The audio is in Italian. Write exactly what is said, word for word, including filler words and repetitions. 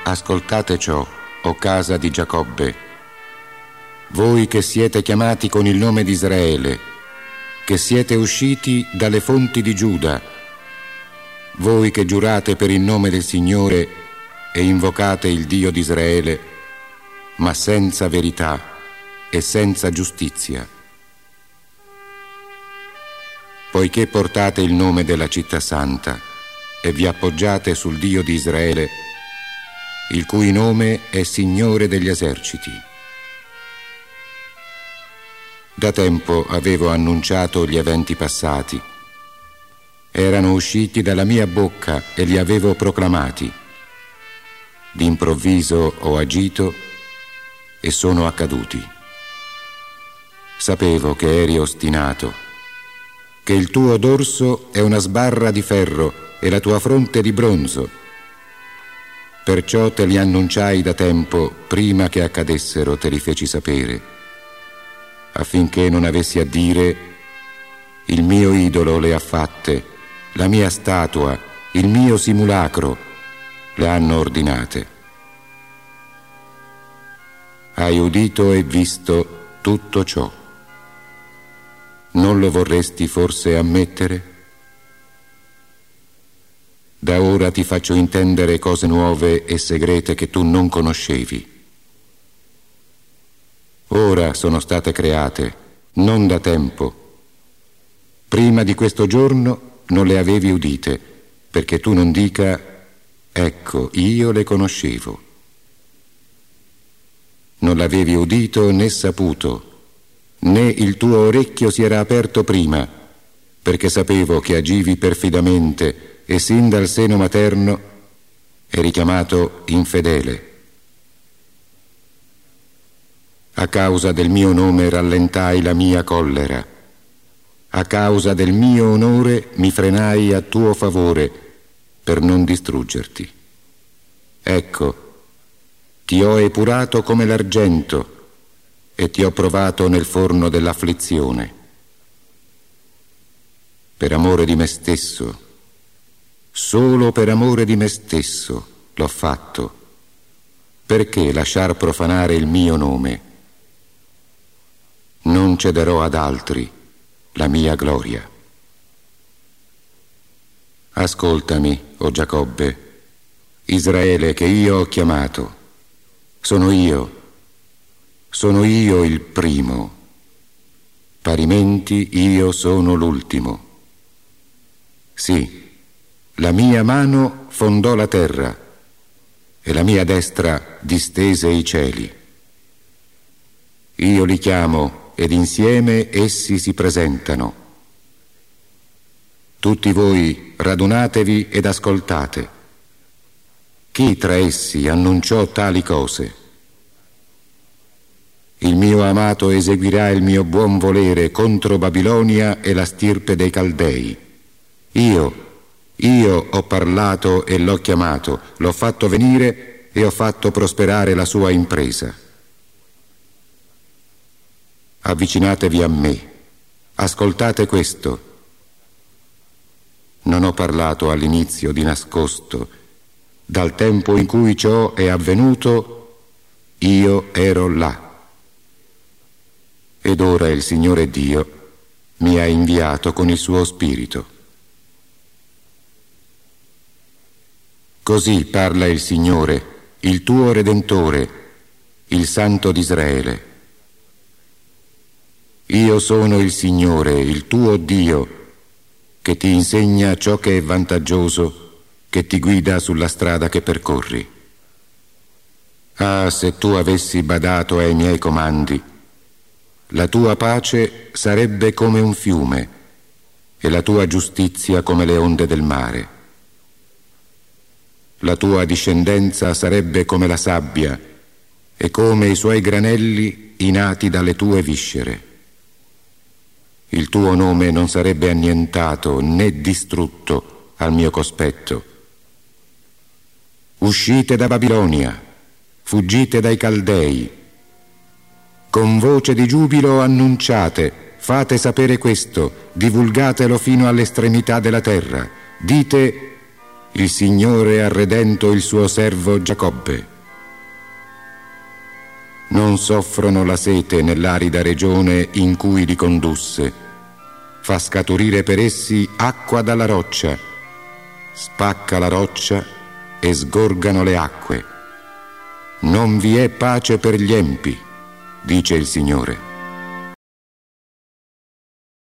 Ascoltate ciò, o casa di Giacobbe, voi che siete chiamati con il nome di Israele, che siete usciti dalle fonti di Giuda, voi che giurate per il nome del Signore e invocate il Dio di Israele, ma senza verità e senza giustizia. Poiché portate il nome della città santa e vi appoggiate sul Dio di Israele, il cui nome è Signore degli eserciti. Da tempo avevo annunciato gli eventi passati. Erano usciti dalla mia bocca e li avevo proclamati. D'improvviso ho agito e sono accaduti. Sapevo che eri ostinato, che il tuo dorso è una sbarra di ferro e la tua fronte di bronzo. Perciò te li annunciai da tempo, prima che accadessero te li feci sapere, affinché non avessi a dire: il mio idolo le ha fatte, la mia statua, il mio simulacro le hanno ordinate. Hai udito e visto tutto ciò. Non lo vorresti forse ammettere? Da ora ti faccio intendere cose nuove e segrete che tu non conoscevi. Ora sono state create, non da tempo. Prima di questo giorno non le avevi udite, perché tu non dica: ecco, io le conoscevo. Non l'avevi udito né saputo, né il tuo orecchio si era aperto prima, perché sapevo che agivi perfidamente e sin dal seno materno eri chiamato infedele. A causa del mio nome rallentai la mia collera, a causa del mio onore mi frenai a tuo favore per non distruggerti. Ecco, ti ho epurato come l'argento e ti ho provato nel forno dell'afflizione. Per amore di me stesso, solo per amore di me stesso l'ho fatto. Perché lasciar profanare il mio nome? Non cederò ad altri la mia gloria. Ascoltami, o Giacobbe, Israele che io ho chiamato. Sono io, sono io il primo, parimenti io sono l'ultimo. Sì, la mia mano fondò la terra e la mia destra distese i cieli. Io li chiamo ed insieme essi si presentano. Tutti voi radunatevi ed ascoltate. Chi tra essi annunciò tali cose? Il mio amato eseguirà il mio buon volere contro Babilonia e la stirpe dei Caldei. Io Io ho parlato e l'ho chiamato, l'ho fatto venire e ho fatto prosperare la sua impresa. Avvicinatevi a me, ascoltate questo. Non ho parlato all'inizio di nascosto. Dal tempo in cui ciò è avvenuto, io ero là. Ed ora il Signore Dio mi ha inviato con il suo Spirito. Così parla il Signore, il tuo Redentore, il Santo d'Israele. Io sono il Signore, il tuo Dio, che ti insegna ciò che è vantaggioso, che ti guida sulla strada che percorri. Ah, se tu avessi badato ai miei comandi, la tua pace sarebbe come un fiume e la tua giustizia come le onde del mare. La tua discendenza sarebbe come la sabbia e come i suoi granelli i nati dalle tue viscere. Il tuo nome non sarebbe annientato né distrutto al mio cospetto. Uscite da Babilonia, fuggite dai Caldei. Con voce di giubilo annunciate, fate sapere questo, divulgatelo fino all'estremità della terra. Dite: Il Signore ha redento il suo servo Giacobbe. Non soffrono la sete nell'arida regione in cui li condusse. Fa scaturire per essi acqua dalla roccia. Spacca la roccia e sgorgano le acque. Non vi è pace per gli empi, dice il Signore.